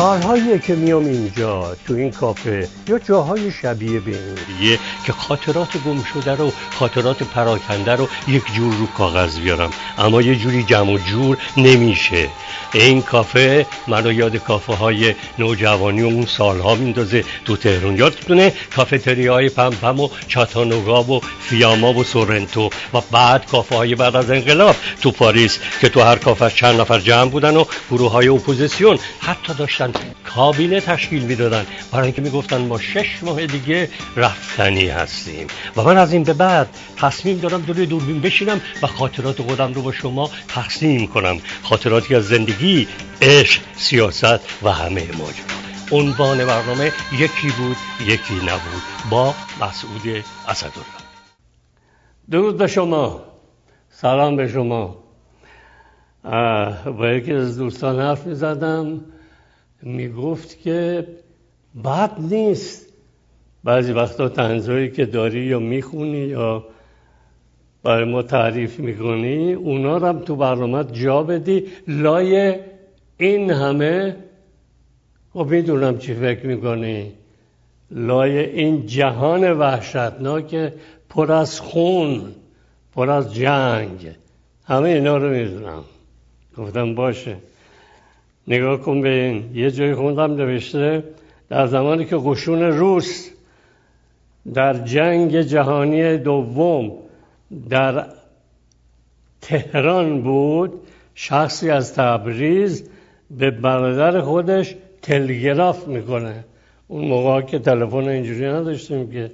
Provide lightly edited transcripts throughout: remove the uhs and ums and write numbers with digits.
سالهاییه که میام اینجا تو این کافه یا جاهای شبیه به این دیگه که خاطرات گم شده رو، خاطرات پراکنده رو یک جور رو کاغذ بیارم، اما یه جوری جمع و جور نمیشه. این کافه منو یاد کافه های نوجوانی و اون سالها میندازه تو تهران. یادتونه کافتریای پمپم و چاتانوگا و فیاما و سورنتو و بعد کافه های بعد از انقلاب تو پاریس که تو هر کافه چند نفر جمع بودن و گروه های اپوزیسیون حتی داشتن کابینه تشکیل میدادن برای اینکه میگفتن ما 6 ماه دیگه رفتنی هستیم. و من از این به بعد تصمیم دارم جلوی دوربین بشینم و خاطرات خودم رو با شما تقسیم کنم، خاطراتی از زندگی، عشق، سیاست و همه ماجرا. عنوان برنامه یکی بود یکی نبود با مسعود اسدالله. درود به شما، سلام به شما. با یکی از دوستان حرف می‌زدم، میگفت که بد نیست بعضی وقتا طنزایی که داری یا میخونی یا برای ما تعریف میکنی اونا رو هم تو برنامه جا بدی لای این همه. خب میدونم چی فکر میکنی، لای این جهان وحشتناک پر از خون، پر از جنگ، همه اینا رو میدونم. گفتم باشه، نگاه کن به این. یه جای خوندم نوشته در زمانی که قشون روس در جنگ جهانی دوم در تهران بود، شخصی از تبریز به برادر خودش تلگراف میکنه. اون موقع که تلفن اینجوری نداشتیم که،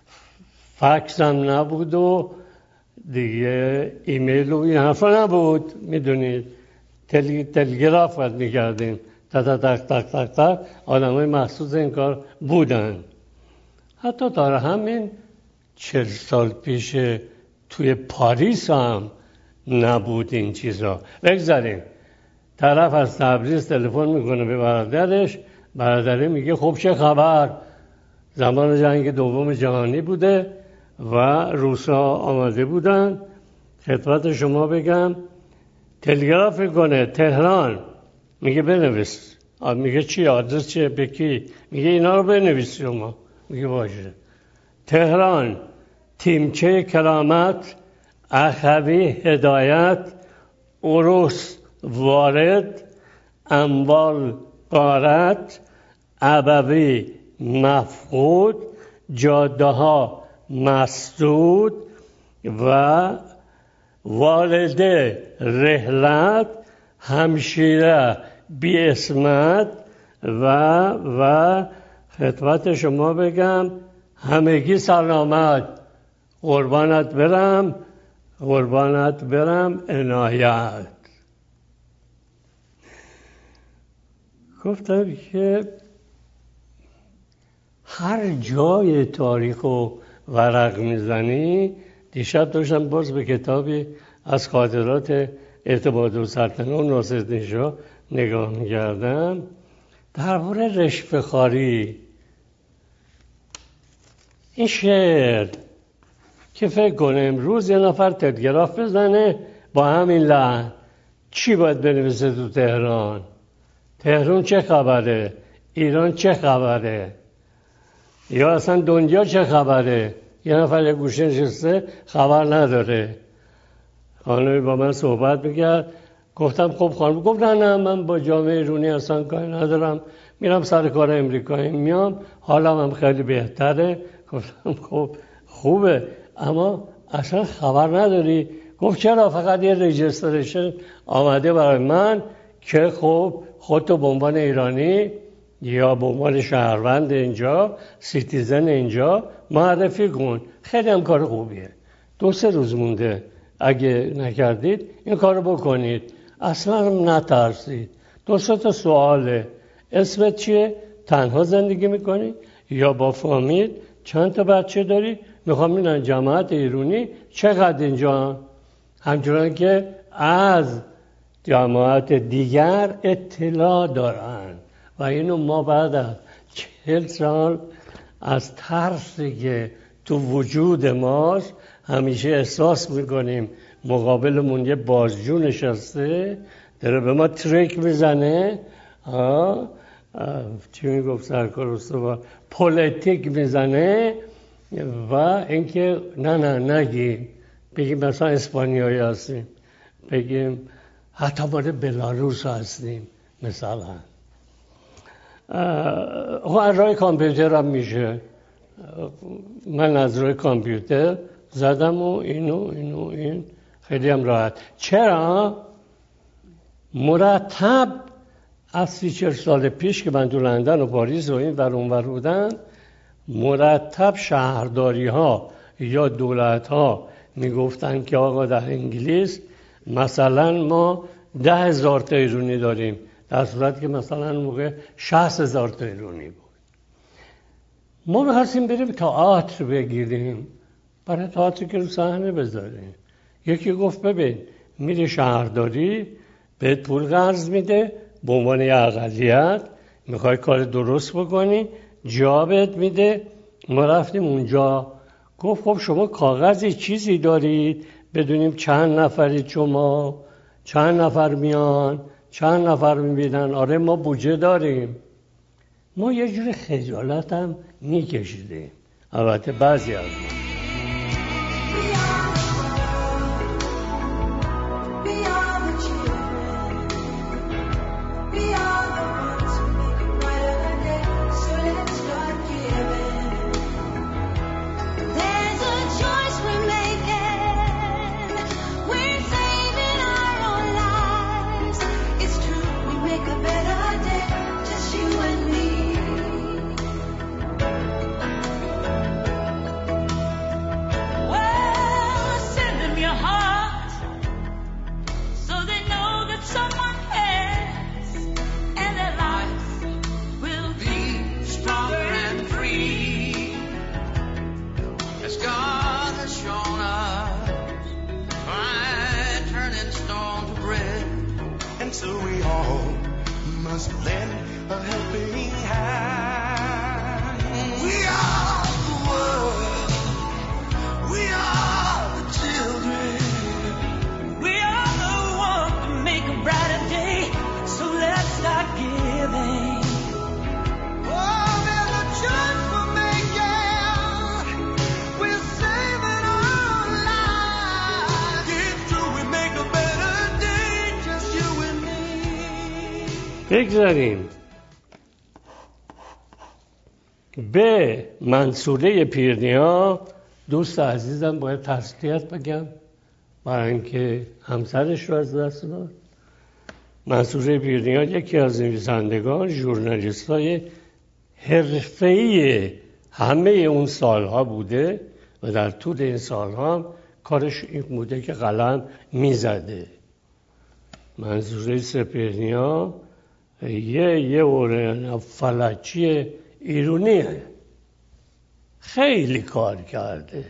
فکس هم نبود و دیگه ایمیل و این حرفا نبود، میدونید تلگراف باید میکردیم، تک تک تک تک تک. آدم های مخصوص این کار بودن. حتی تا همین 40 سال پیش توی پاریس هم نبود این چیزا. بگذاریم. طرف از تبریز تلفن میکنه به برادرش، برادره میگه خب چه خبر؟ زمان جنگ دوم جهانی بوده و روسا آمده بودن، خدمت شما بگم. تلگراف میکنه تهران، میگه بنویس. میگه چی؟ آدرس چیه؟ به کی؟ میگه اینا رو بنویس شما. میگه باشه. تهران، تیمچه کرامت، اخوی هدایت، عروس وارد، اموال غارت، ابوی مفقود، جاده ها مسدود و والده رحلت، همشیره بی اسمت و خدمت شما بگم همگی سلامت، قربانت برم عنایت. گفتم که هر جای تاریخ و ورق میزنی. دیشب داشتم باز به کتابی از خاطرات اعتمادالسلطنه و ناصرالدین شاه نگاه می‌کردم درباره رشوه‌خواری. این شعر که فکر کنه امروز یه نفر تلگراف بزنه با همین لحن، چی باید بنویسه تو تهران؟ تهران چه خبره؟ ایران چه خبره؟ یا اصلا دنیا چه خبره؟ یه نفر یه گوشه نشسته خبر نداره. خانمی با من صحبت میکرد، گفتم خب خانم، گفت نه من با جامعه ایرانی اصلا کاری ندارم، میرم سر کار امریکایی میام، حالم هم خیلی بهتره. گفتم خب خوبه، اما اصلا خبر نداری؟ گفت چرا؟ فقط یه رجیستریشن آمده برای من که خب خودتو به عنوان ایرانی یا به عنوان شهروند اینجا، سیتیزن اینجا معرفی کن. خیلی هم کار خوبیه. 2-3 روز مونده، اگه نکردید این کارو بکنید، اصلا نترسید. 2-3 تا سواله. اسمت چیه؟ تنها زندگی میکنی یا با فامیل؟ چند تا بچه داری؟ میخوام ببینم جماعت ایرانی چقدر اینجا، همچنان که از جماعت دیگر اطلاع دارن. و اینو ما بعد از 40 سال از ترسی که تو وجود ماست همیشه احساس میکنیم مقابلمون یه بازجو نشسته داره به ما تریک میزنه چی میگفت سرکار استوار، پلیتیک میزنه و اینکه نه نگیم، بگیم مثلا اسپانیایی هستیم، بگیم حتی مورد بلاروس هستیم مثلا. از روی کامپیوتر هم میشه. من از روی کامپیوتر زدم و این خیلی هم راحت. چرا؟ مرتب از 30-40 سال پیش که من تو لندن و پاریس و این ور اون ور بودم، مرتب شهرداری ها یا دولت ها میگفتن که آقا در انگلیس مثلا ما 10,000 تا ایرانی داریم، در صورتی که مثلا اون موقع 60,000 تا ایرانی بود. ما می‌خواستیم بریم تئاتر بگیریم، برای تئاتر که رو صحنه بذاریم. یکی گفت ببین میری شهرداری بهت پول قرض میده به عنوان یه اقلیت، میخوای کار درست بکنی، جا بهت میده. ما رفتیم اونجا، گفت خب شما کاغذی چیزی دارید بدونیم چند نفرید شما، چند نفر میان، چند نفر میبینن؟ آره ما بودجه داریم. ما یه جور خجالت هم میکشیدیم، البته بعضی از ما. بگذاریم به منصوره پیرنیا. دوست عزیزم باید تسلیت بگم برای اینکه همسرش رو از دست داد. منصوره پیرنیا یکی از نویسندگان، ژورنالیست‌های حرفه‌ای همه اون سالها بوده و در طول این سالها هم کارش این بوده که قلم میزده. منصوره پیرنیا یه اوره فلجی ایرونیه، خیلی کار کرده.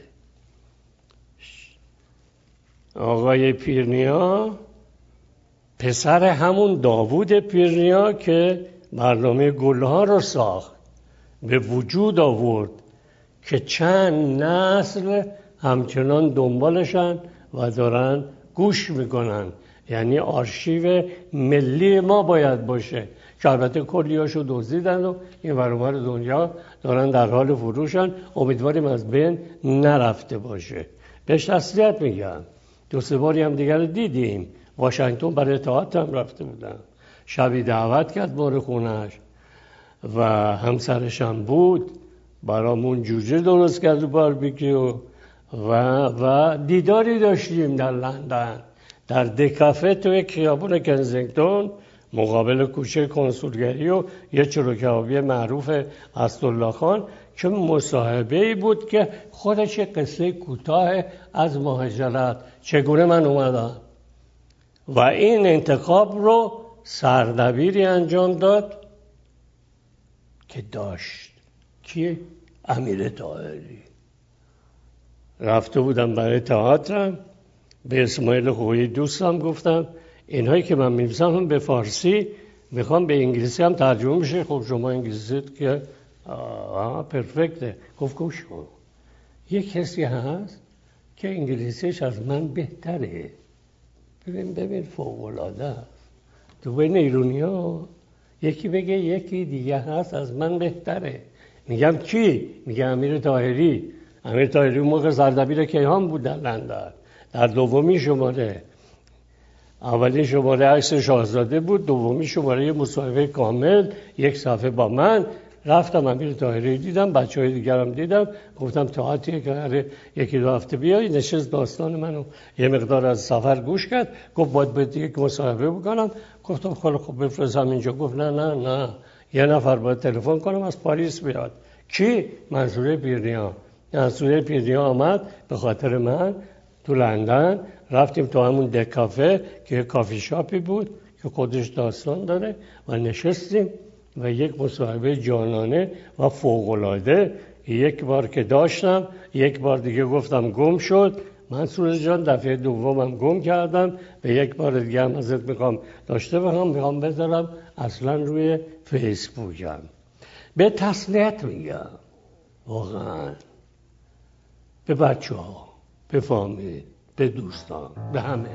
آقای پیرنیا پسر همون داوود پیرنیا که برنامه گلها رو ساخت به وجود آورد که چند نسل همچنان دنبالشن و دارن گوش میکنن. یعنی آرشیو ملی ما باید باشه که البته کلیاشو دزدیدن و این ور اون ور دنیا دارن در حال فروشن. امیدواریم از بین نرفته باشه. بهش تسلیت میگم. 2-3 باری هم دیگر دیدیم. واشنگتن برای تئاتر هم رفته بودم. شبی دعوت کرد بار خونش و همسرش هم بود، برامون جوجه درست کرد و باربیکیو و دیداری داشتیم در لندن در دکافه توی خیابون کنزینگتون مقابل کوچه کنسولگری و یه چروکبابی معروف اسدالله خان که مصاحبه‌ای بود که خودش قصه کوتاه از مهاجرت چگونه من اومدم و این انتخاب رو سردبیری انجام داد که داشت کی؟ امیر طاهری. رفته بودم برای تئاترم، به اسماعیل خویی دوستم گفتم اینهایی که من می‌نویسم هم به فارسی میخوام به انگلیسی هم ترجمه بشه. خب شما انگلیسیت که پرفکته. گفت گوش کن، یک کسی هست که انگلیسیش از من بهتره. ببین فوق‌العاده است. تو بین ایرونی‌ها یکی بگه یکی دیگه هست از من بهتره. میگم کی؟ میگه امیر طاهری. امیر طاهری اون موقع سردبیر کیهان بود در لندن، در دومی شماره. اولی شماره عکس شاهزاده بود، دومی شماره مصاحبه کامل، یک صفحه با من. رفتم امیر طاهری دیدم، بچهای دیگرم دیدم، گفتم تئاتر که یکی دو هفته بیای. نشست داستان منو یه مقدار از سفر گوش کرد، گفت باید یک مصاحبه بکنم. گفتم خب بفرستم اینجا. گفت نه یه نفر باید تلفن کنم از پاریس بیاد. کی؟ منصور پیرنیا. منصور پیرنیا آمد به خاطر من تو لندن. رفتیم تو همون دک کافه که یه کافی شاپی بود که خودش داستان داره و نشستیم و یک مصاحبه جانانه و فوق‌العاده. یک بار که داشتم، یک بار دیگه گفتم گم شد. منصور جان دفعه دومم گم کردم، به یک بار دیگه هم ازت میخوام داشته باشم، میخوام بذارم اصلا روی فیسبوکم. به تسلیت میگم واقعا، به بچه ها، به فامیل، به دوستان، به همه.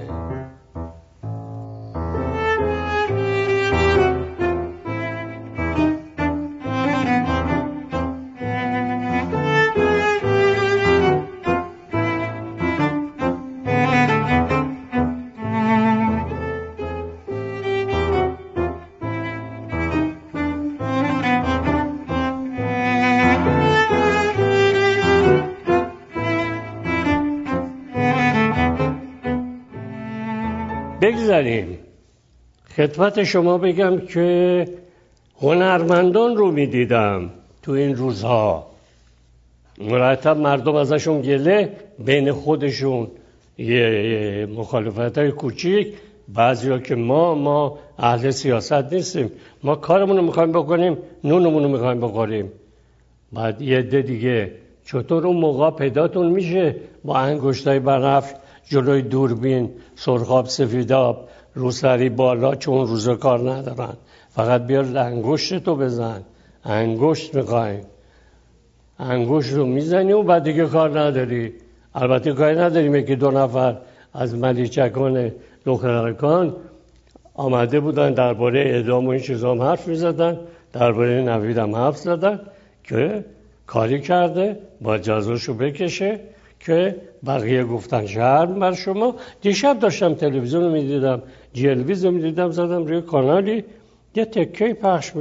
بگذاریم خدمت شما بگم که هنرمندان رو میدیدم تو این روزها. مرتب مردم ازشون گله، بین خودشون یه مخالفتای کوچیک. بعضیا که ما اهل سیاست نیستیم، ما کارمون رو میخوایم بکنیم، نونمون رو میخوایم بخوریم. بعد یه عده دیگه چطور اون موقع پیداتون میشه با انگشتای بنفش جلوی دوربین، سرخاب سفیداب، روسری بالا، چون روزا کار ندارن، فقط بیار انگشت تو بزن. انگشت میخوایم، انگشت رو میزنی و بعد دیگه کار نداری. البته کاری نداریم که دو نفر از ملیچکان دخترکان آمده بودن درباره اعدام و این چیزا هم حرف میزدن، درباره نوید هم حرف زدن که کاری کرده با جزاشو بکشه، که بقیه گفتن شرم بر شما. دیشب داشتم تلویزیون رو میدیدم، جلویز رو میدیدم، زدم روی کانالی یه تکه پخش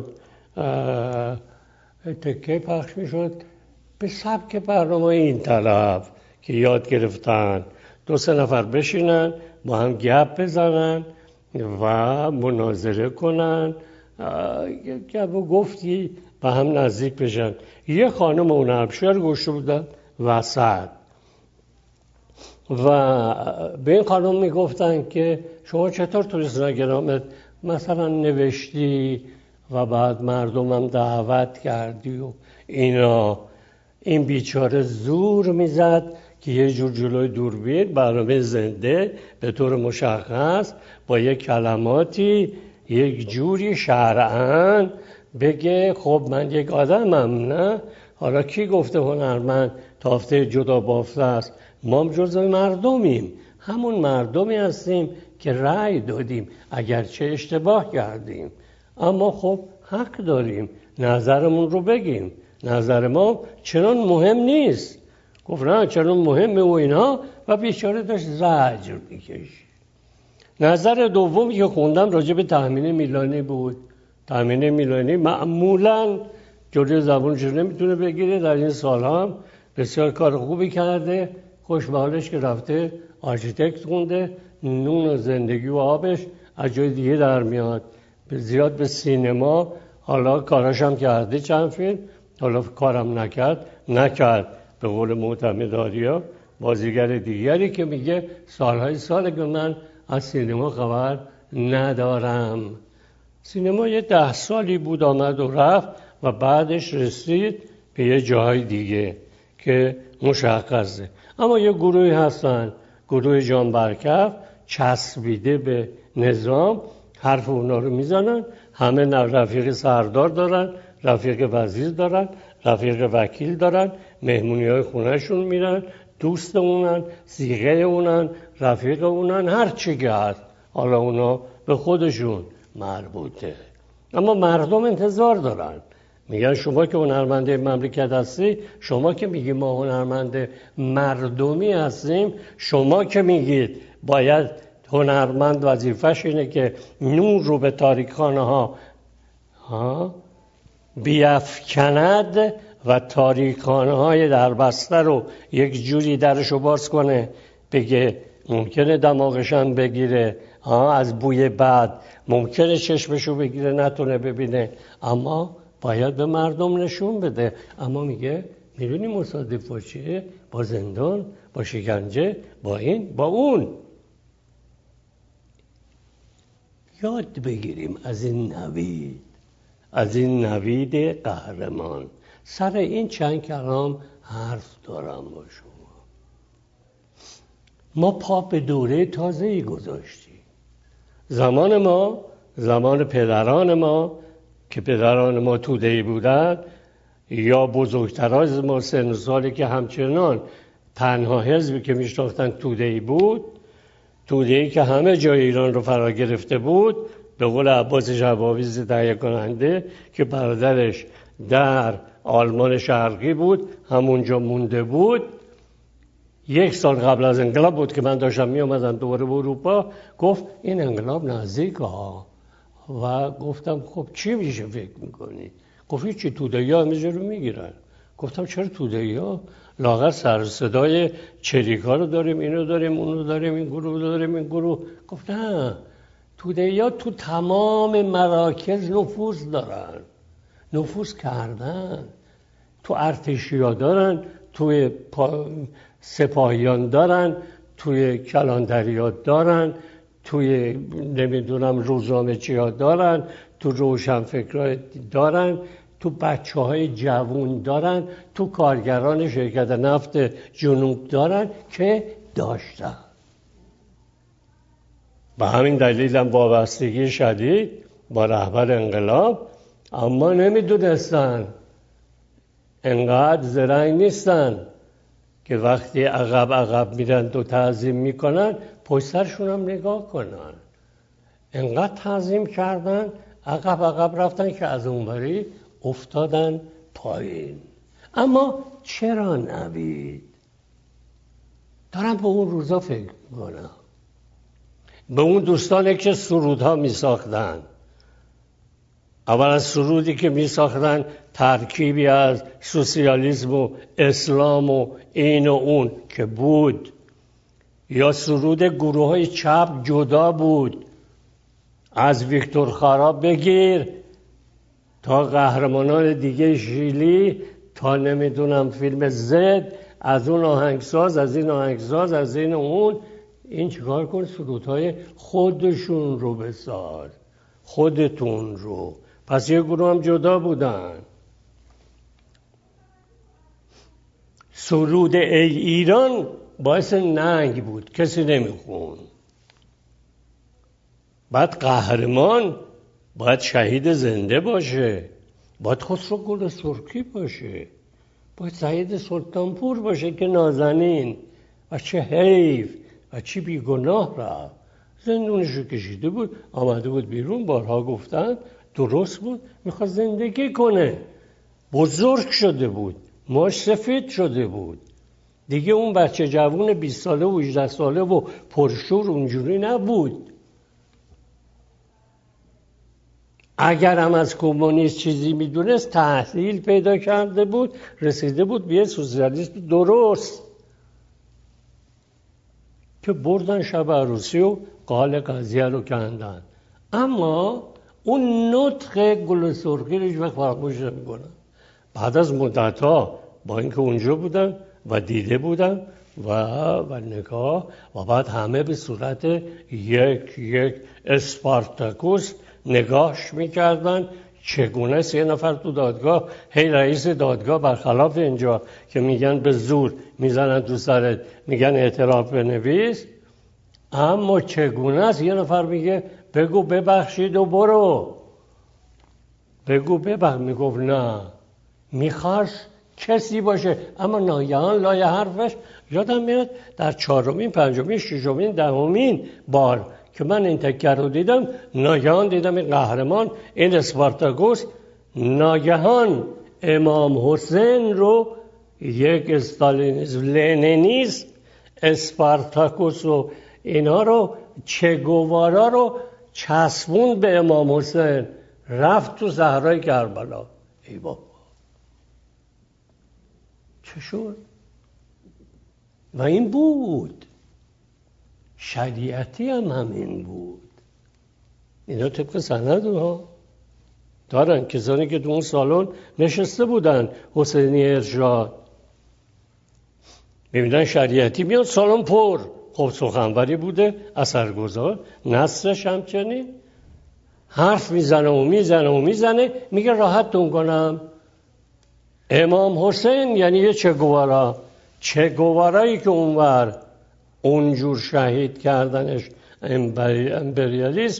میشد به سبک برنامه این طلب که یاد گرفتن دو سه نفر بشینن با هم گپ بزنن و مناظره کنن، گپ و گفتی و هم نزدیک بشن. یه خانم اون هنرپیشه گوشته بودن وسط و به این خانم میگفتن که شما چطور تو اینستاگرامت مثلا نوشتی و بعد مردم هم دعوت کردی و اینا. این بیچاره زور میزد که یه جور جلوی دوربین برنامه زنده به طور مشخص با یک کلماتی یک جوری شرعاً بگه خب من یک آدمم، نه؟ حالا کی گفته هنرمند تافته جدا بافته است؟ ما جزء مردمیم، همون مردمی هستیم که رأی دادیم اگرچه اشتباه کردیم، اما خب حق داریم نظرمون رو بگیم. نظر ما چنان مهم نیست. گفت نه چنان مهمه و اینا، و بیچاره داشت زجر میکشید. نظر دومی که خوندم راجع به تأمین میلانی بود. تأمین میلانی معمولاً جلوی زبونش نمیتونه بگیره. در این سالها هم بسیار کار خوبی کرده. خوشبالش که رفته آرشیتکت خونده، نون و زندگی و آبش از جای دیگه در میاد. زیاد به سینما، حالا کاراش هم کرده چند فیلم، حالا کارم نکرد به قول معتمداریا بازیگر دیگری که میگه سالهای ساله که من از سینما خبر ندارم. سینما یه 10 سالی بود آمد و رفت و بعدش رسید به یه جای دیگه که مشخصه. اما یه گروهی هستن، گروه جان برکف، چسبیده به نظام، حرف اونا رو میزنن. همه رفیق سردار دارن، رفیق وزیر دارن، رفیق وکیل دارن، مهمونی های خونهشون میرن، دوست اونن، صیغه اونن، رفیق اونن، هر چی که هست. حالا اونا به خودشون مربوطه. اما مردم انتظار دارن. میگن شما که هنرمند مملکت هستی، شما که میگی ما هنرمند مردمی هستیم، شما که میگید باید هنرمند وظیفه‌ش اینه که نور رو به تاریکخانه ها بیفکند و تاریکخانه های دربسته رو یک جوری درشو باز کنه، بگه ممکنه دماغشان بگیره، از بوی بد ممکنه چشمشو بگیره نتونه ببینه، اما باید به مردم نشون بده. اما میگه میدونی مصادف با چیه؟ با زندان، با شکنجه، با این، با اون. یاد بگیریم از این نوید قهرمان. سر این چند کلام حرف دارم با شما. ما پا به دوره تازه‌ای گذاشتیم. زمان پدران ما که پدران ما توده‌ای بودند، یا بزرگتر از ما سن و سالی که همچنان تنها حزبی که میشناختن توده‌ای بود، توده‌ای که همه جای ایران رو فرا گرفته بود، به قول عباس شباویز تهیه کننده که برادرش در آلمان شرقی بود، همونجا مونده بود. 1 سال قبل از انقلاب بود که من داشتم می اومدم دوباره به اروپا، گفت این انقلاب نزدیک ها. و گفتم خب چی میشه فکر میکنی؟ گفت چی توده‌ای ها همه جا رو میگیرن. گفتم چرا توده‌ای ها؟ لاغر سر صدای چریکا رو داریم، اینو داریم، اونو داریم، این گروه داریم، این گروه. گفت نه، توده‌ای ها تو تمام مراکز نفوذ دارن، نفوذ کردن. تو ارتشیا دارن، توی سپاهیان دارن، توی کلانتریات دارن، توی نمیدونم روزنامه چیا دارن، تو روشنفکرها دارن، تو بچه‌های جوون دارن، تو کارگران شرکت نفت جنوب دارن که داشتن. به همین دلیل هم وابستگی شدید با رهبر انقلاب، اما نمیدونستن، انقدر زرنگ نیستن که وقتی عقب میرن و تعظیم میکنن پشت سرشون هم نگاه کنن. انقدر تعظیم کردن، عقب رفتن که از اونوری افتادن پایین. اما چرا نوید؟ دارم به اون روزا فکر میکنم، به اون دوستانی که سرودها میساختن. اولا سرودی که میساختن ترکیبی از سوسیالیسم و اسلام و این و اون که بود، یا سرود گروه های چپ جدا بود، از ویکتور خارا بگیر تا قهرمانان دیگه شیلی، تا نمیدونم فیلم زد، از اون آهنگساز، از این آهنگساز، از این و اون. این چیکار کن؟ سرودهای خودشون رو بساز، خودتون رو. پس یه گروه هم جدا بودن. سرود ای ایران باعث ننگ بود، کسی نمیخون. بعد قهرمان باید شهید زنده باشه، باید خسرو گل سرخی باشه، باید سعید سلطانپور باشه که نازنین و چه حیف و چی بیگناه رفت، زندونشو کشیده بود، آمده بود بیرون، بارها گفتن درست بود، میخواد زندگی کنه، بزرگ شده بود، ماش سفید شده بود دیگه. اون بچه جوون 20 ساله و 18 ساله و پرشور اونجوری نبود. اگر هم از کمونیست چیزی میدونست، تحصیل پیدا کرده بود، رسیده بود به سوسیالیسم درست که بردن شب عروسی و قال قضیه رو کندن. ام اون نطق گل سرخی رو هیچ وقت فراموش نمی‌کنن. بعد از مدت‌ها با اینکه اونجا بودن و دیده بودن و نگاه، و بعد همه به صورت یک اسپارتاکوس نگاهش میکردن. چگونه 3 نفر تو دادگاه، هی رئیس دادگاه برخلاف اینجا که میگن به زور میزنن تو سرت، میگن اعتراف بنویس، اما چگونه است 1 نفر میگه بگو ببخشید و برو، بگو ببخش، میگفت نه، میخواست کسی باشه. اما ناگهان لای حرفش یادم میاد در 4مین، 5مین، 6مین، 10مین بار که من این تکر رو دیدم، ناگهان دیدم این قهرمان، این اسپارتاکوس، ناگهان امام حسین رو یک استالینیسم، لنینیسم، اسپارتاکوس و اینا رو، چه گوارا رو چسبون به امام حسین، رفت تو صحرای کربلا. ای بابا چه شد؟ و این بود شریعتی هم همین بود. اینا طبق سند ها دارن کسانی که تو اون سالن نشسته بودن، حسینی ارشاد، میبینن شریعتی میاد سالن پر. خب سخنوری بوده اثرگذار، نصرش همچنین، حرف میزنه میگه راحتتون کنم امام حسین یعنی یه چه گوارایی که اونجور شهید کردنش امپریالیسم،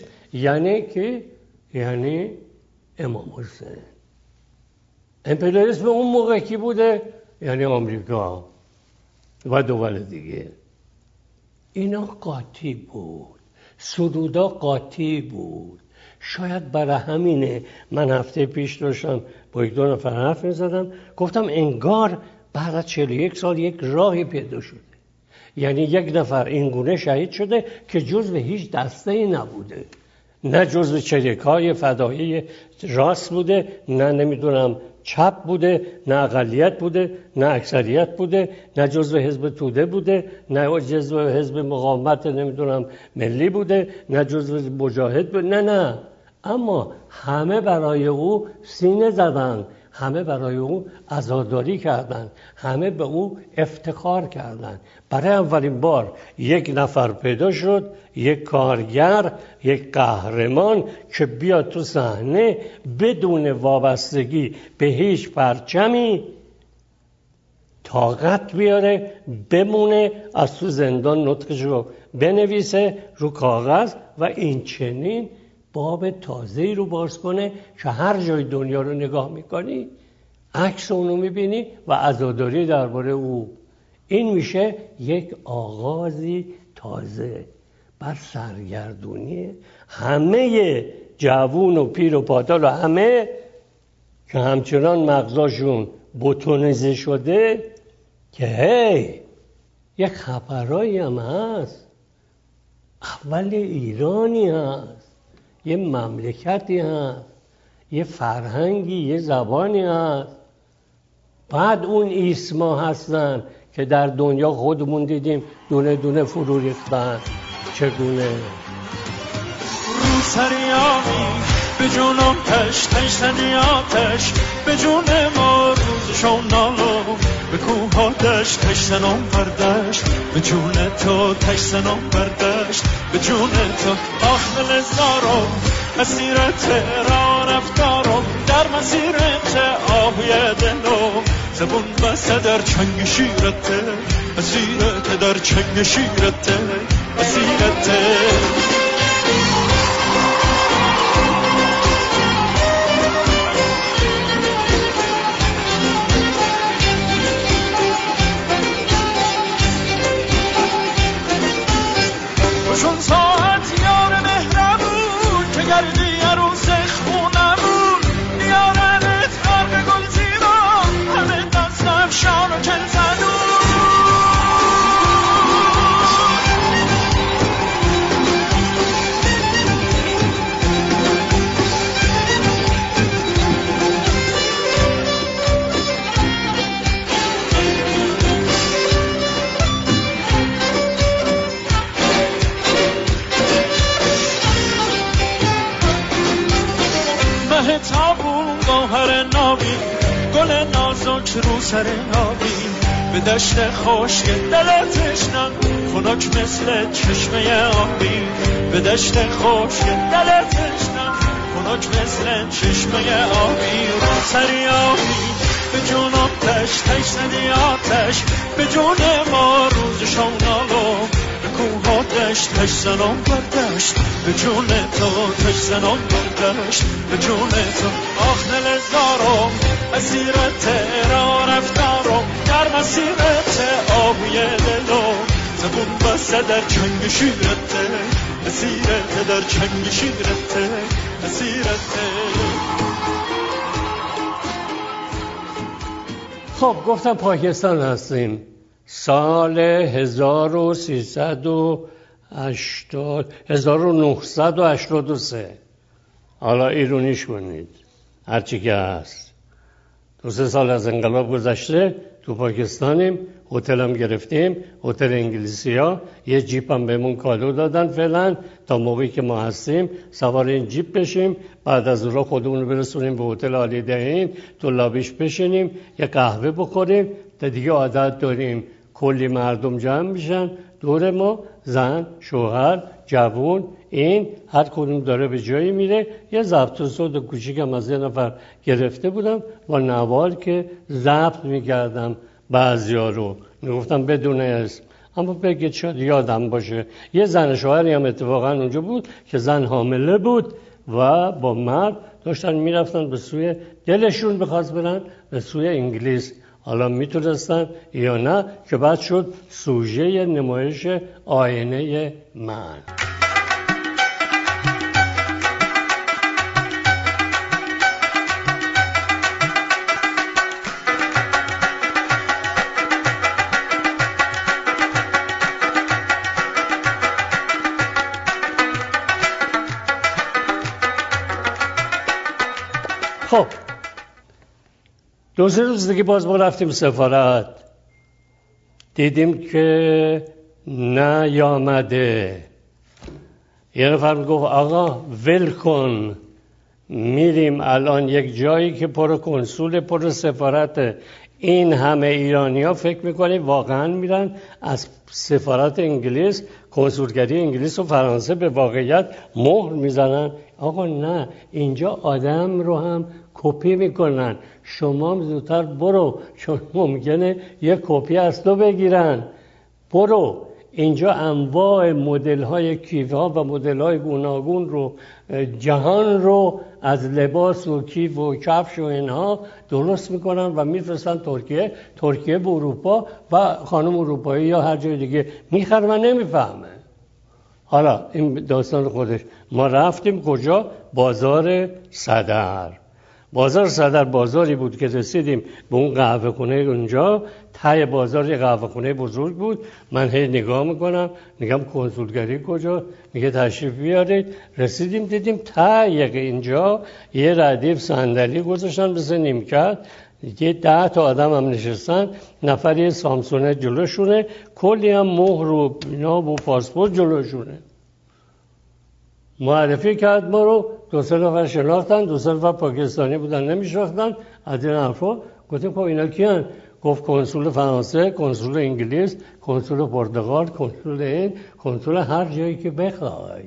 یعنی امام حسین. امپریالیسم اون موقع کی بوده؟ یعنی آمریکا و دول دیگه. اینا قاطی بود، سرودا قاطی بود. شاید برای همینه من هفته پیش داشتم با یک دو نفر حرف می‌زدم، گفتم انگار بعد از 41 سال یک راهی پیدا شده. یعنی یک نفر اینگونه شهید شده که جزو هیچ دسته‌ای نبوده، نه جزو چریک‌های فدایی راست بوده، نه نمیدونم چپ بوده، نه اقلیت بوده، نه اکثریت بوده، نه جزو حزب توده بوده، نه جزو حزب مقاومت نمیدونم ملی بوده، نه جزو مجاهد بوده، نه. اما همه برای او سینه زدن، همه برای او عزاداری کردن، همه به او افتخار کردن. برای اولین بار یک نفر پیدا شد، یک کارگر، یک قهرمان که بیاد تو صحنه بدون وابستگی به هیچ پرچمی طاقت بیاره، بمونه، از تو زندان نطقش رو بنویسه رو کاغذ و این چنین باب تازه‌ای رو باز کنه که هر جای دنیا رو نگاه میکنی عکس اونو میبینی و عزاداری درباره او. این میشه یک آغازی تازه بر سرگردونی همه جوون و پیر و پاتال و همه که همچنان مغزاشون بتونیزه شده که هی یک خبرایی هم هست، اول ایرانی هست، یه مملکتی هست، یه فرهنگی، یه زبانی هست. بعد اون ایسما هستن که در دنیا خودمون دیدیم دونه دونه فرو ریختن. چگونه رو سریامی به جونم تشتنی آتش، به جون ما روزشون نالو، به کوه دشت تشتنم بردشت، به جون تو تشتنم بردشت، به جون تو آخمل زارم مسیرت را رفتارم، در مسیرت آهوی دلم زبون بسه در چنگ شیرته، مسیرت در چنگ شیرته، مسیرت چون ساعت یار مهربون که گردی عروس خونمون، یارنت غرق گل زیبا، همه دستم شان و کل زدون. تابون گوهر نابی، گل نازک رو سر آبی، به دشت خشک دل تشنم خنک مثل چشمه آبی، به دشت خشک دل تشنم خنک مثل چشمه آبی. رو سر آبی به جونم تشتنی آتش، به جون ما روزشون نالو، به کوه دشت تشتنم بردشت، به جون تو تشتنم بردشت، به جون تو آخنل زارم مسیرت را رفتارم، در مسیرت آبوی دلم زبون بسته در چنگ شیرته، اسیرته در چنگ شیرته اسیرته. خب گفتم پاکستان هستیم. سال 1983 حالا ایرونیش کنید هرچی که هست. 2-3 سال از انقلاب گذشته تو پاکستانیم. هتل هم گرفتیم، هتل انگلیسی ها. یه جیپ هم بهمون کادو دادن فعلا تا موقعی که ما هستیم سوار این جیپ بشیم، بعد از اون خودمون رو برسونیم به هتل عالی دهین، تو لابیش بشینیم، یه قهوه بخوریم. تا دیگه عادت داریم کلی مردم جمع میشن دور ما، زن، شوهر، جوون، این هر کدوم داره به جایی میره. یه ضبط صوت کوچیکم از یه نفر گرفته بودم با نوار که ضبط میکردم بعضیا رو، میگفتم بدون اسم اما بگید شاید یادم باشه. یه زن شوهری هم اتفاقا اونجا بود که زن حامله بود و با مرد داشتن میرفتن به سوی دلشون بخواست برن به سوی انگلیس. حالا میتونستن یا نه که بعد شد سوژه نمایش آینه من. خب 2-3 روز دیگه باز ما رفتیم سفارت، دیدیم که نیامده. یه نفر میگفت آقا ول کن، میریم الان یک جایی که پر کنسول پر سفارت. این همه ایرانی ها فکر میکنیم واقعا میرن از سفارت انگلیس، کنسولگری انگلیس و فرانسه به واقعیت مهر میزنن. آقا نه، اینجا آدم رو هم کپی میکنن. شما زودتر برو چون ممکنه یک کپی از تو بگیرن. برو اینجا انواع مدل های کیف ها و مدل های گوناگون رو جهان رو از لباس و کیف و کفش و اینها درست میکنن و میفرستن ترکیه به اروپا و خانم اروپایی یا هر جای دیگه میخره و نمیفهمه. حالا این داستان خودش. ما رفتیم کجا؟ بازار صدر. بازار صدر بازاری بود که رسیدیم به اون قهوه خونه اونجا. ته بازار یه قهوه خونه بزرگ بود. من هی نگاه میکنم، میگم کنسولگری کجا؟ میگه تشریف بیارید. رسیدیم دیدیم ته اینجا یه ردیف صندلی گذاشتن مثل نیمکت، یه 10 تا آدم هم نشستن، نفری سامسونه جلوشونه، کلی هم مهر و اینا و پاسپورت جلوشونه. معرفی کرد ما رو، 2-3 نفر شناختن، 2-3 نفر پاکستانی بودن نمیشناختن. از این حرفا گفتیم خب اینا کیان؟ گفت کنسول فرانسه، کنسول انگلیس، کنسول پرتغال، کنسول این، کنسول هر جایی که بخوای.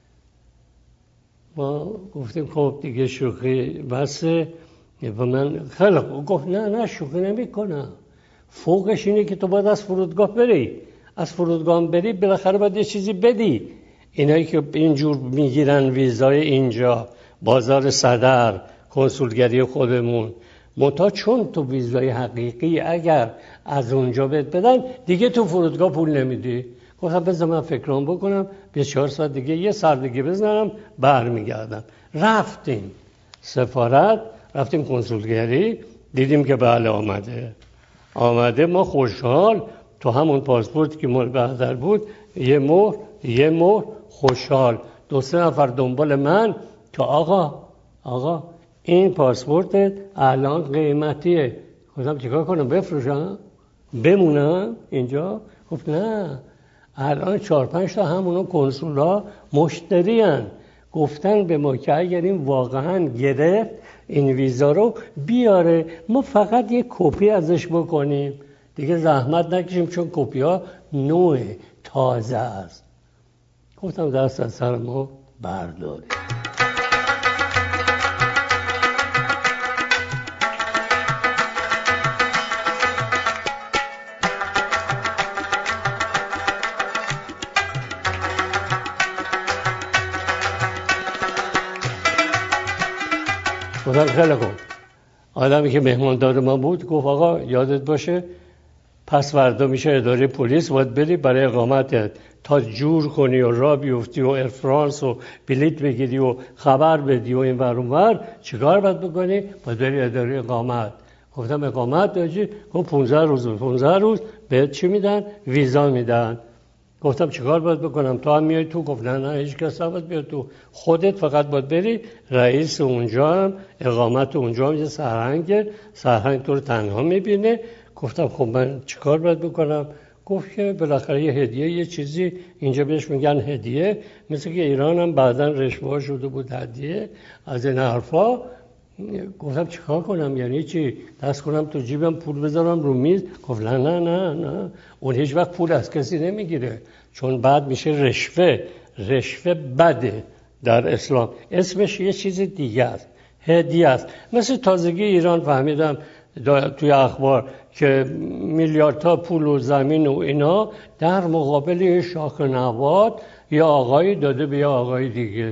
ما گفتیم خب دیگه شوخی بسه. و من خیلی گفت نه شوخی نمی کنم، فوقش اینه که تو باید از فرودگاه بری، از فرودگاه بری بالاخره باید یه چیزی بدی. اینایی که اینجور میگیرن ویزای اینجا بازار صدر، کنسولگری خودمون، منتها چون تو ویزای حقیقی اگر از اونجا بدن دیگه تو فرودگاه پول نمیدی. گفتم بذار من فکرام بکنم، 24 ساعت دیگه یه سر دیگه بزنم برمیگردم. رفتیم سفارت، رفتیم کنسولگری، دیدیم که بله آمده. ما خوشحال تو همون پاسپورت که مال بهدر بود یه مهر خوشحال. 2-3 نفر دنبال من که آقا این پاسپورتت الان قیمتیه. گفتم چیکار کنم؟ بفروشم؟ بمونم اینجا؟ گفت نه، الان 4-5 تا همونو کنسولا مشتریان گفتن به ما که اگر این واقعا گرفت این ویزا رو بیاره، ما فقط یک کپی ازش بکنیم دیگه، زحمت نکشیم چون کپی ها نوع تازه است. گفتم دست از سر ما برداریم. گفتم خیلی خوب. آدمی که مهماندار ما بود گفت آقا یادت باشه 5% پس فردا میشه اداره پلیس، باید بری برای اقامتت تا جور کنی و را بیفتی و ارفرانس و بلیت بگیری و خبر بدی و این ور اون ور. چیکار باید بکنی؟ باید بری اداره اقامت. گفتم اقامت داشتی؟ گفت 15 روز بهت چی میدن؟ ویزا میدن. گفتم چیکار باید بکنم؟ تو هم میای تو؟ گفت نه هیچ کس نباید بیاد تو، خودت فقط باید بری. رئیس اونجا هم اقامت اونجا هم یه سرهنگ تو رو تنها میبینه. گفتم خب من چیکار باید بکنم؟ گفت که بالاخره یه هدیه، یه چیزی اینجا بهش میگن هدیه، مثل که ایران هم بعداً رشوه شده بود هدیه از این حرفا. گفتم چیکار کنم؟ یعنی چی؟ دست کنم تو جیبم پول بذارم رو میز؟ گفت نه اون هیچ وقت پول از کسی نمیگیره، چون بعد میشه رشوه بده در اسلام، اسمش یه چیز دیگه است، هدیه است. مثل تازگی ایران فهمیدم توی اخبار که میلیاردها پول و زمین و اینا در مقابل شاخ نبات یا آقایی داده به یا آقای دیگه.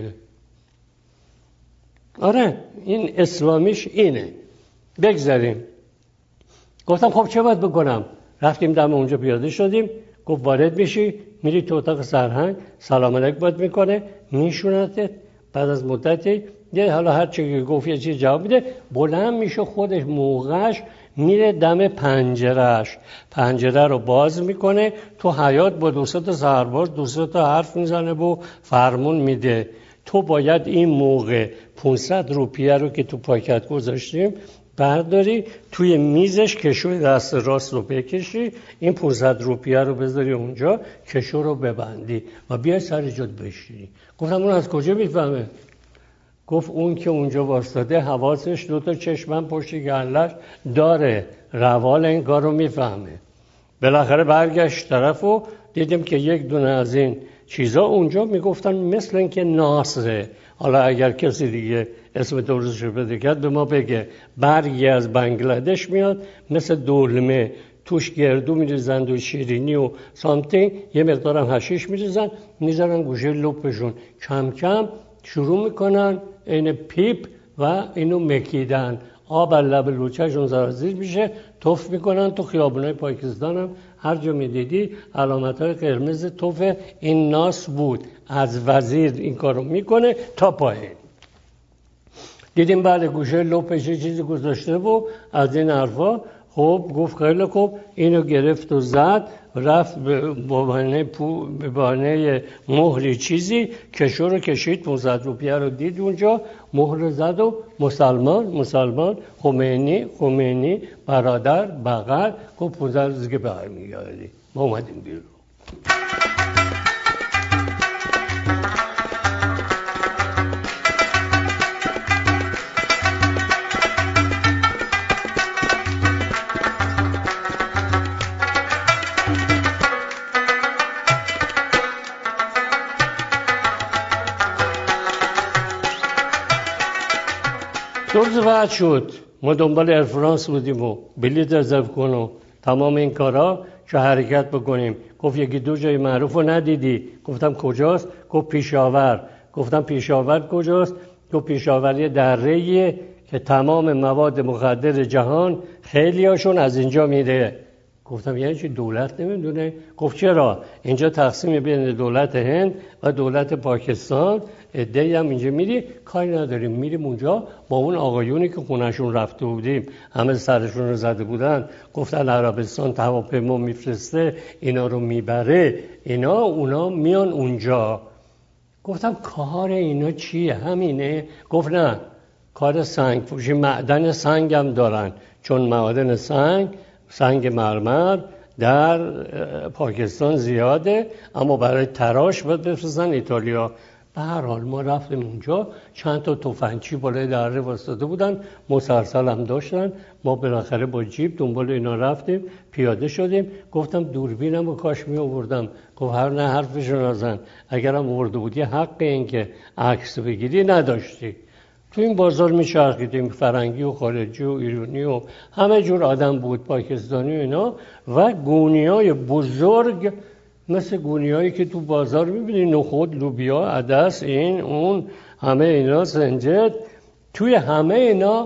آره این اسلامیش اینه. بگذاریم. گفتم خب چه باید بکنم؟ رفتیم دم اونجا پیاده شدیم. گفت وارد میشی، میری تو اتاق سرهنگ، سلام علیک باید میکنه، میشونتت. بعد از مدتی یه حالا هر چی که گفت یه چیز جواب میده، بلند میشه خودش موقعش میره دم پنجره رو باز میکنه. تو حیاط با 200 تا سرباز 200 تا حرف میزنه و فرمون میده. تو باید این موقع 500 روپیه رو که تو پاکت گذاشتیم برداری، توی میزش کشوی دست راست رو بکشی، این 500 روپیه رو بذاری اونجا، کشو رو ببندی و بیای سر جات بشینی. گفتم اون از کجا میفهمه؟ گفت اون که اونجا واسطاده حواسش 2 تا چشمن پشت گلش داره، روال این کار رو میفهمه. بالاخره برگشت طرف و دیدیم که یک دونه از این چیزا اونجا میگفتن مثل این که ناصره. حالا اگر کسی دیگه اسم درستش رو بده کرد به ما بگه. برگی از بنگلادش میاد مثل دلمه، توش گردو میریزند و شیرینی و سامتینگ، یه مقدارم حشیش میریزن، میذارن گوشه لپشون، کم کم شروع میکنن این پیپ و اینو مکیدن. آب لب لوچه‌شون زرازیر میشه، توف میکنن. تو خیابونای پاکستان هم هر جا میدیدی علامت‌های قرمز توف این ناس بود. از وزیر این کارو میکنه تا پایین. دیدیم بعد گوشه لپش چیزی گذاشته و از این حرفا. خب گفت خیلی خوب، اینو گرفت و زد، رفت به بهانه مهری چیزی کشو رو کشید، 500 روپیه رو دید اونجا، مهر زد و مسلمان خمینی برادر بغل. گفت 15 روز که برمیگردی. ما اومدیم بیرون. روز بعد شد، ما دنبال ارفرانس بودیم و بلیط رزرو کن و تمام این کارا که حرکت بکنیم. گفت 1-2 جای معروف رو ندیدی؟ گفتم کجاست؟ گفت پیشاور. گفتم پیشاور کجاست؟ گفت پیشاور یه دره‌ایه که تمام مواد مخدر جهان خیلی هاشون از اینجا میره. گفتم یعنی چی دولت نمیدونه؟ گفت چرا؟ اینجا تقسیم بین دولت هند و دولت پاکستان، عده‌ای هم اینجا میری، کاری نداریم، میریم اونجا با اون آقایونی که خونهشون رفته بودیم، همه سرشون رو زده بودن، گفتن عربستان هواپیما میفرسته اینا رو میبره، اونا میان اونجا. گفتم کار اینا چیه؟ همینه؟ گفت نه، کار سنگ فروشی، معدن سنگ هم دارن، چون معدن سنگ مرمر در پاکستان زیاده، اما برای تراش باید بفرستن ایتالیا. به هر حال ما رفتیم اونجا، چند تا تفنگچی بالای دره واسطه بودن، مسلسل هم داشتن. ما بالاخره با جیب دنبال اینا رفتیم، پیاده شدیم. گفتم دوربینم رو کاش می آوردم. گفت هر نه حرفشو نزن، اگرم آورده بودی حق این که عکس بگیری نداشتی. تو این بازار میچرخیدیم، فرنگی و خارجی و ایرانی و همه جور آدم بود، پاکستانی و اینا، و گونیای بزرگ مثل گونیایی که تو بازار میبینی، نخود، لوبیا، عدس، این اون، همه اینا، سنجد. توی همه اینا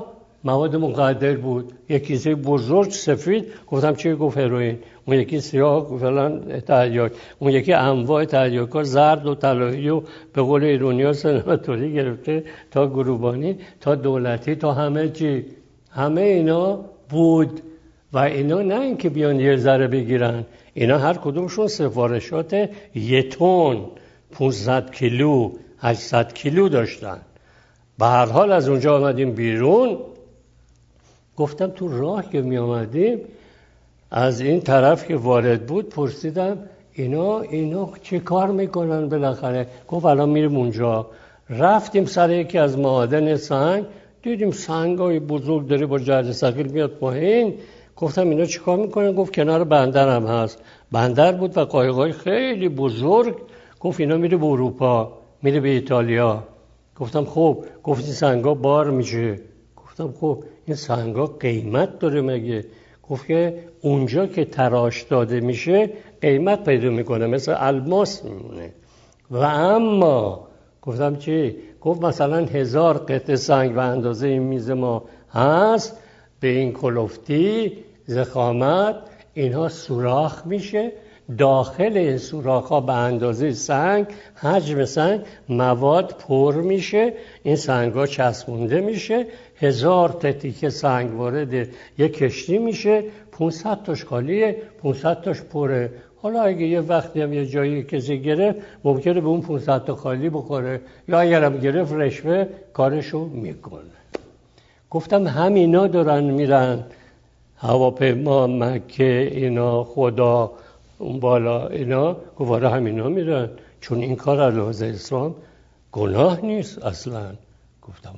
مواد مخدر بود. یک کیسه بزرگ سفید. گفتم چی؟ گفت هروئین. اون یکی سیاه فلان تریاک، اون یکی انواع تریاک‌ها، زرد و طلایی و به قول ایرانی‌ها سناتوری گرفته تا گروبانی تا دولتی تا همه چی، همه اینا بود. و اینا نه اینکه بیان یه ذره بگیرن، اینا هر کدومشون سفارشات 1 تن 500 کیلو 800 کیلو داشتن. به هر حال از اونجا آمدیم بیرون. گفتم تو راه که می آمدیم از این طرف که وارد بود پرسیدم اینا چه کار میکنن بالاخره؟ گفت الان میریم اونجا. رفتیم سر یکی از معادن سنگ، دیدیم سنگای بزرگ داره با جرد ثقیل میاد پایین. گفتم اینا چه کار میکنن؟ گفت کنار بندر هم هست. بندر بود و قایقای خیلی بزرگ. گفت اینا میره به اروپا، میره به ایتالیا. گفتم خب. گفت این سنگا بار میشه. گفتم خب این سنگا قیمت داره مگه؟ گفت که اونجا که تراش داده میشه قیمت پیدا میکنه، مثل الماس میمونه. و اما گفتم چی؟ گفت مثلا 1000 قطعه سنگ به اندازه این میز ما هست، به این کلفتی ضخامت اینها سوراخ میشه، داخل این سوراخ ها به اندازه سنگ، حجم سنگ، مواد پر میشه، این سنگ ها چسبونده میشه، 1000 تیکه سنگ وارد یک کشتی میشه، 500 تاش خالیه، 500 تاش پره. حالا اگه یه وقتی هم یه جایی کسی گرفت ممکنه به اون 500 تا خالی بخوره، یا اگرم گرفت رشوه کارشو میکنه. گفتم همینا دارن میرن هواپیما، مکه، اینا، خدا، اون بالا اینا. گواره همینا میرن، چون این کار علیه اسلام گناه نیست اصلا. گفتم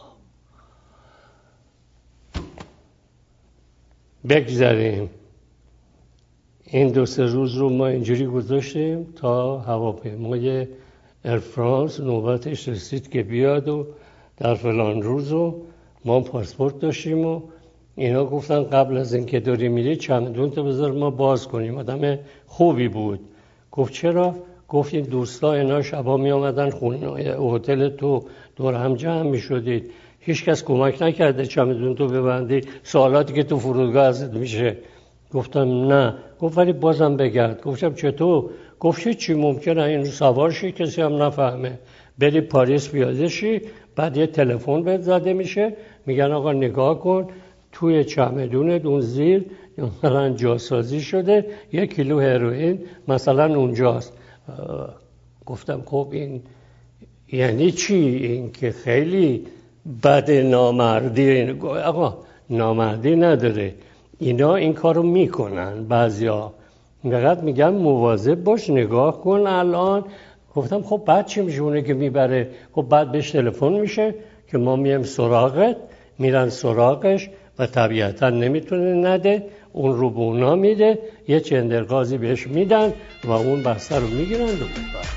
بگذاریم. این 2-3 روز رو ما اینجوری گذاشتیم تا هواپیمای ایرفرانس نوبتش رسید که بیاد و در فلان روز و ما پاسپورت داشتیم و اینا گفتن قبل از اینکه داری میری چمدون تو بذار ما باز کنیم. آدم خوبی بود. گفت چرا؟ گفت این دوستا اینا شبا می آمدن خونه هتل تو دور هم جمع می شدید، هیچ کس کمک نکرده چمدون تو ببندی، سوالاتی که تو فرودگاه ازت میشه. گفتم نه. گفت ولی بازم بگرد. گفتم چطور؟ گفت چی ممکنه این سوار شی کسی هم نفهمه، بری پاریس پیاده شی، بعد یه تلفن بهت زده میشه میگن آقا نگاه کن توی چمدونت اون زیر مثلا جاسازی شده 1 کیلو هروئین مثلا اونجاست. گفتم خب این یعنی چی؟ این که خیلی بد نامردی. آقا نامردی نداره، اینا این کارو میکنن بعضیا، فقط میگم مواظب باش نگاه کن الان. گفتم خب بعد چی میشه اونه که میبره؟ خب بعد بهش تلفن میشه که ما میایم سراغت، میرن سراغش و طبیعتا نمیتونه نده، اون رو به اونا میده، یه چندرغازی بهش میدن و اون بسته رو میگیرن و میبرن.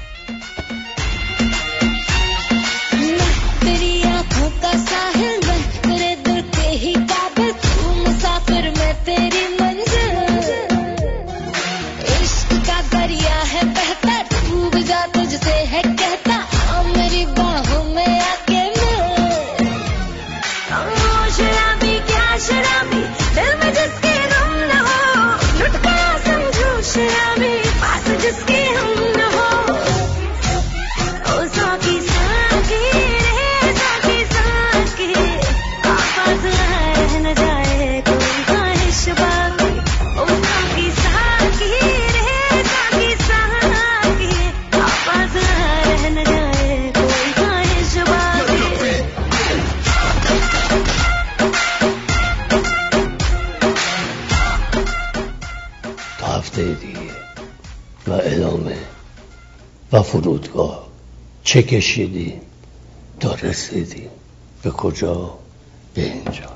و ادامه و فرودگاه چه کشیدیم تا رسیدیم به کجا؟ به اینجا.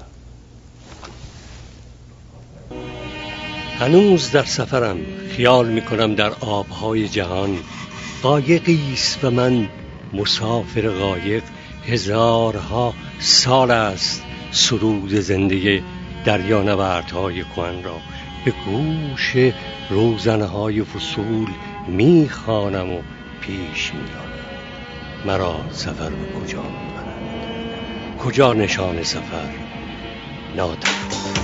هنوز در سفرم خیال میکنم در آبهای جهان قایقیست و من مسافر قایق، هزارها سال است سرود زندگی دریانوردهای کهن را به گوش روزنهای فصول میخوانم و پیش میرانم. مرا سفر به کجا میبرد؟ کجا نشان سفر؟ نادر.